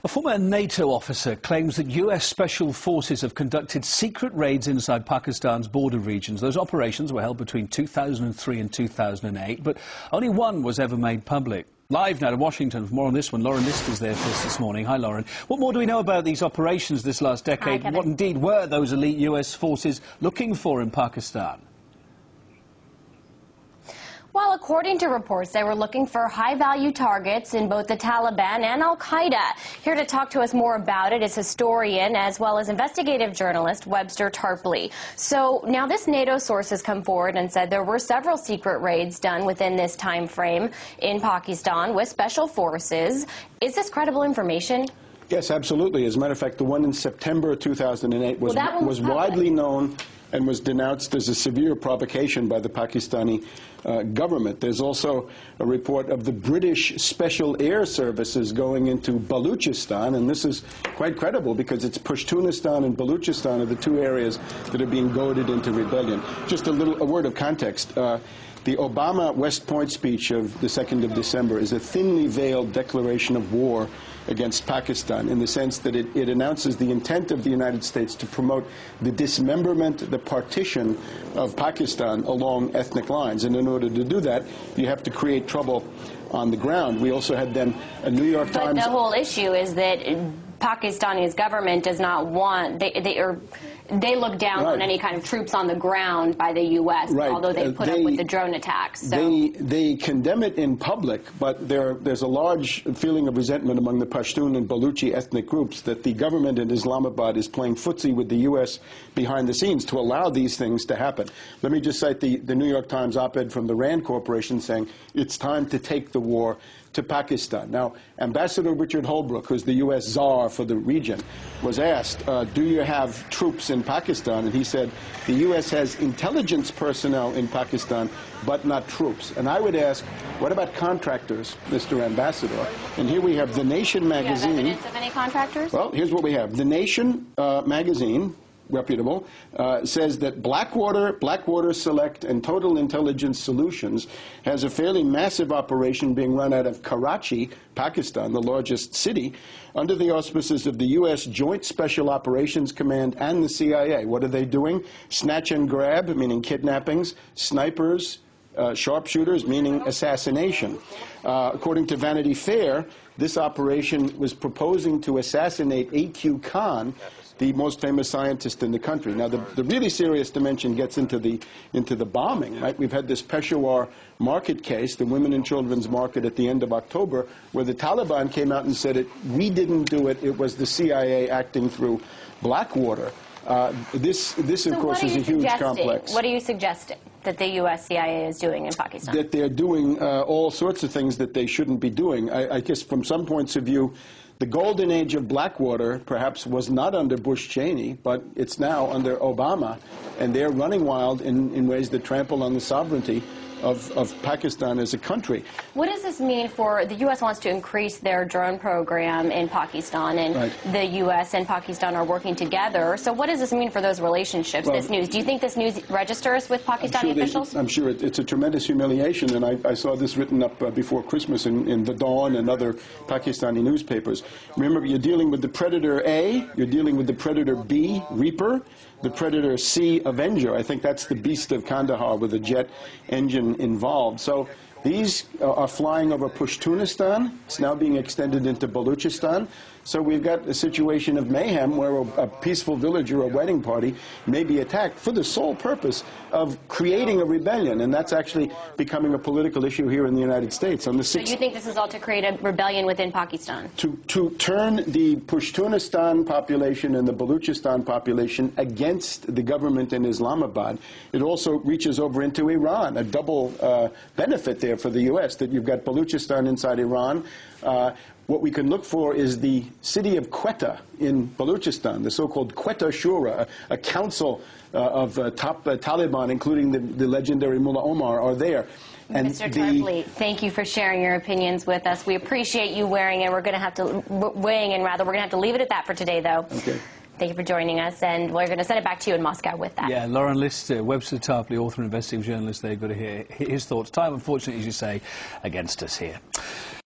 A former NATO officer claims that US special forces have conducted secret raids inside Pakistan's border regions. Those operations were held between 2003 and 2008, but only one was ever made public. Live now to Washington for more on this one. Lauren List is there for us this morning. Hi, Lauren. What more do we know about these operations this last decade? What indeed were those elite US forces looking for in Pakistan? Well, according to reports, they were looking for high-value targets in both the Taliban and al-Qaeda. Here to talk to us more about it is historian as well as investigative journalist Webster Tarpley. So now this NATO source has come forward and said there were several secret raids done within this time frame in Pakistan with special forces. Is this credible information? Yes, absolutely. As a matter of fact, the one in September 2008 was widely known and was denounced as a severe provocation by the Pakistani government. There's also a report of the British Special Air Services going into Baluchistan, and this is quite credible because it's Pashtunistan and Baluchistan are the two areas that are being goaded into rebellion. Just a word of context. The Obama West Point speech of the 2nd of December is a thinly veiled declaration of war against Pakistan in the sense that it announces the intent of the United States to promote the dismemberment, the partition of Pakistan along ethnic lines. And in order to do that, you have to create trouble on the ground. We also had then a New York Times... But the whole issue is that Pakistani's government does not want... They look down on any kind of troops on the ground by the U.S., although they put up with the drone attacks. So. They condemn it in public, but there's a large feeling of resentment among the Pashtun and Baluchi ethnic groups that the government in Islamabad is playing footsie with the U.S. behind the scenes to allow these things to happen. Let me just cite the New York Times op-ed from the Rand Corporation saying it's time to take the war to Pakistan. Now, Ambassador Richard Holbrooke, who's the U.S. czar for the region, was asked, do you have troops in Pakistan? And he said, the U.S. has intelligence personnel in Pakistan, but not troops. And I would ask, what about contractors, Mr. Ambassador? And here we have The Nation magazine. Do you have evidence of any contractors? Well, here's what we have. The Nation magazine, reputable, says that Blackwater Select and Total Intelligence Solutions has a fairly massive operation being run out of Karachi, Pakistan, the largest city, under the auspices of the U.S. Joint Special Operations Command and the CIA. What are they doing? Snatch and grab, meaning kidnappings, snipers, sharpshooters, meaning assassination. According to Vanity Fair, this operation was proposing to assassinate A.Q. Khan, the most famous scientist in the country. Now, the really serious dimension gets into the bombing, right? We've had this Peshawar market case, the women and children's market at the end of October, where the Taliban came out and said we didn't do it, it was the CIA acting through Blackwater. This of course, is a huge complex. What are you suggesting that the U.S. CIA is doing in Pakistan? That they're doing all sorts of things that they shouldn't be doing. I guess from some points of view, the golden age of Blackwater perhaps was not under Bush-Cheney, but it's now under Obama, and they're running wild in ways that trample on the sovereignty of Pakistan as a country. What does this mean for the U.S. wants to increase their drone program in Pakistan, and the U.S. and Pakistan are working together. So what does this mean for those relationships, this news? Do you think this news registers with Pakistani officials? I'm sure it's a tremendous humiliation, and I saw this written up before Christmas in The Dawn and other Pakistani newspapers. Remember, you're dealing with the Predator A, you're dealing with the Predator B, Reaper, the Predator C, Avenger. I think that's the Beast of Kandahar with a jet engine involved. So these are flying over Pashtunistan. It's now being extended into Baluchistan. So we've got a situation of mayhem where a peaceful village or a wedding party may be attacked for the sole purpose of creating a rebellion. And that's actually becoming a political issue here in the United States. On the So you think this is all to create a rebellion within Pakistan? To turn the Pashtunistan population and the Baluchistan population against the government in Islamabad. It also reaches over into Iran, a double benefit there for the U.S., that you've got Baluchistan inside Iran. What we can look for is the city of Quetta in Baluchistan, the so-called Quetta Shura, a council of top Taliban, including the legendary Mullah Omar, are there. And Mr. Tarpley, thank you for sharing your opinions with us. We appreciate you weighing in. We're going to have to leave it at that for today, though. Okay. Thank you for joining us, and we're going to send it back to you in Moscow with that. Yeah, Lauren List, Webster Tarpley, author and investigative journalist there. Got to hear his thoughts. Time, unfortunately, as you say, against us here.